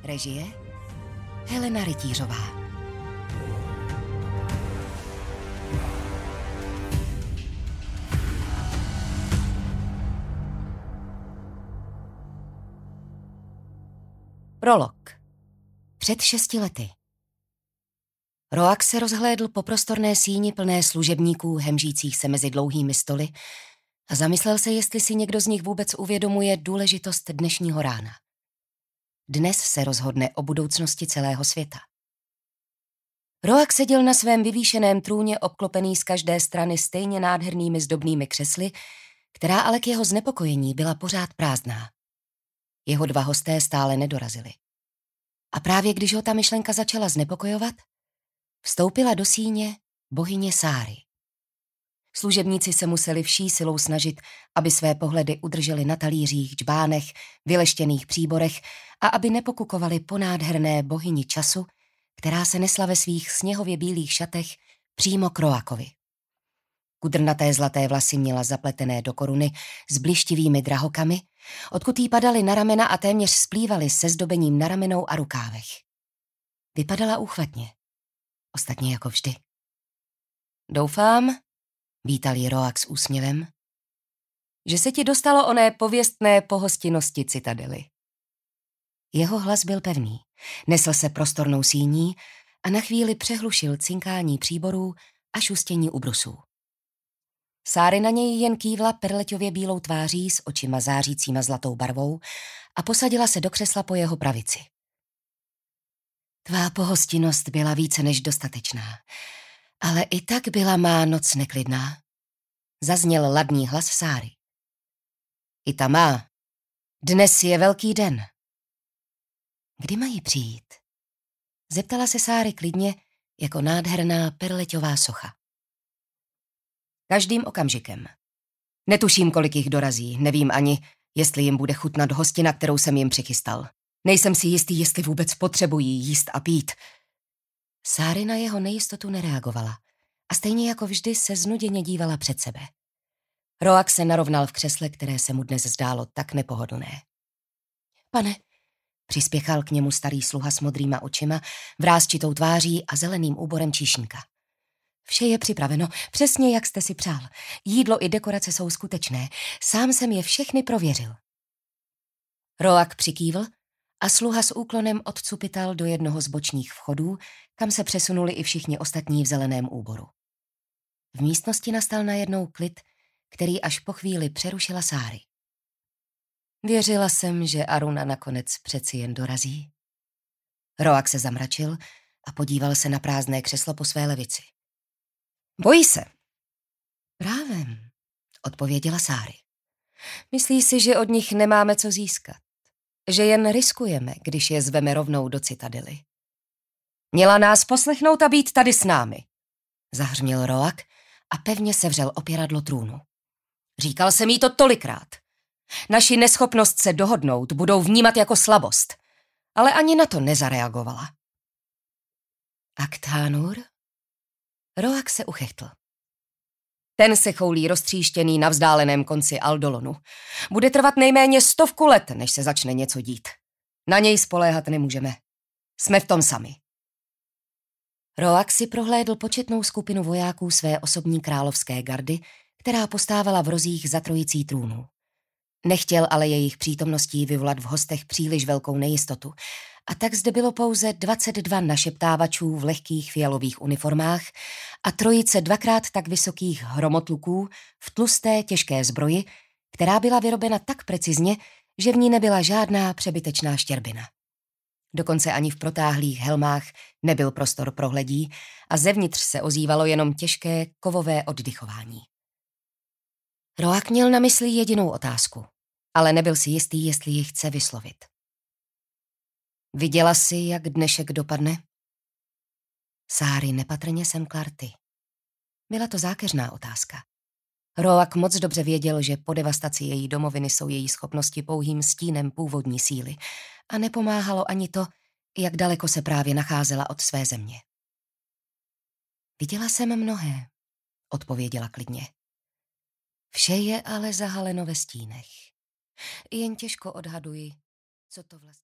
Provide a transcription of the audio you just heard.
Režie Helena Rytířová. Prolog. Před 6 lety. Roak se rozhlédl po prostorné síni plné služebníků hemžících se mezi dlouhými stoly a zamyslel se, jestli si někdo z nich vůbec uvědomuje důležitost dnešního rána. Dnes se rozhodne o budoucnosti celého světa. Roak seděl na svém vyvýšeném trůně obklopený z každé strany stejně nádhernými zdobnými křesly, která ale k jeho znepokojení byla pořád prázdná. Jeho 2 hosté stále nedorazili. A právě když ho ta myšlenka začala znepokojovat, vstoupila do síně bohyně Sáry. Služebníci se museli vší silou snažit, aby své pohledy udrželi na talířích, džbánech, vyleštěných příborech a aby nepokukovali po nádherné bohyni času, která se nesla ve svých sněhově bílých šatech přímo k Roakovi. Kudrnaté zlaté vlasy měla zapletené do koruny s blištivými drahokamy, odkud jí padaly na ramena a téměř splývaly se zdobením na ramenou a rukávech. Vypadala úchvatně, ostatně jako vždy. Doufám, vítal ji Roak s úsměvem, že se ti dostalo oné pověstné pohostinnosti Citadely. Jeho hlas byl pevný, nesl se prostornou síní a na chvíli přehlušil cinkání příborů a šustění ubrusů. Sáry na něj jen kývla perleťově bílou tváří s očima zářícíma zlatou barvou a posadila se do křesla po jeho pravici. Tvá pohostinnost byla více než dostatečná, ale i tak byla má noc neklidná. Zazněl ladný hlas Sáry. I ta má. Dnes je velký den. Kdy mají přijít? Zeptala se Sáry klidně, jako nádherná perleťová socha. Každým okamžikem. Netuším, kolik jich dorazí, nevím ani, jestli jim bude chutnat hostina, kterou jsem jim přichystal. Nejsem si jistý, jestli vůbec potřebují jíst a pít. Sáry na jeho nejistotu nereagovala a stejně jako vždy se znuděně dívala před sebe. Roak se narovnal v křesle, které se mu dnes zdálo tak nepohodlné. Pane, přispěchal k němu starý sluha s modrýma očima, vrásčitou tváří a zeleným úborem číšníka. Vše je připraveno, přesně jak jste si přál. Jídlo i dekorace jsou skutečné. Sám jsem je všechny prověřil. Roak přikývl a sluha s úklonem odcupital do jednoho z bočních vchodů, kam se přesunuli i všichni ostatní v zeleném úboru. V místnosti nastal najednou klid, který až po chvíli přerušila Sáry. Věřila jsem, že Aruna nakonec přeci jen dorazí. Roak se zamračil a podíval se na prázdné křeslo po své levici. Bojí se. Právem, odpověděla Sáry. Myslí si, že od nich nemáme co získat. Že jen riskujeme, když je zveme rovnou do Citadely. Měla nás poslechnout a být tady s námi, zahřměl Roak a pevně sevřel opěradlo trůnu. Říkal jsem jí to tolikrát. Naši neschopnost se dohodnout budou vnímat jako slabost, ale ani na to nezareagovala. Aktánur? Roak se uchechtl. Ten se choulí roztříštěný na vzdáleném konci Aldolonu. Bude trvat nejméně 100 let, než se začne něco dít. Na něj spoléhat nemůžeme. Jsme v tom sami. Roak si prohlédl početnou skupinu vojáků své osobní královské gardy, která postávala v rozích za trojicí trůnů. Nechtěl ale jejich přítomností vyvolat v hostech příliš velkou nejistotu, a tak zde bylo pouze 22 našeptávačů v lehkých fialových uniformách a trojice 2krát tak vysokých hromotluků v tlusté těžké zbroji, která byla vyrobena tak precizně, že v ní nebyla žádná přebytečná štěrbina. Dokonce ani v protáhlých helmách nebyl prostor pro hledí a zevnitř se ozývalo jenom těžké kovové oddychování. Roak měl na mysli jedinou otázku, ale nebyl si jistý, jestli ji chce vyslovit. Viděla jsi, jak dnešek dopadne? Sáry nepatrně semkla rty. Byla to zákeřná otázka. Roak moc dobře věděl, že po devastaci její domoviny jsou její schopnosti pouhým stínem původní síly a nepomáhalo ani to, jak daleko se právě nacházela od své země. Viděla jsem mnohé, odpověděla klidně. Vše je ale zahaleno ve stínech. Jen těžko odhaduji, co to vlastně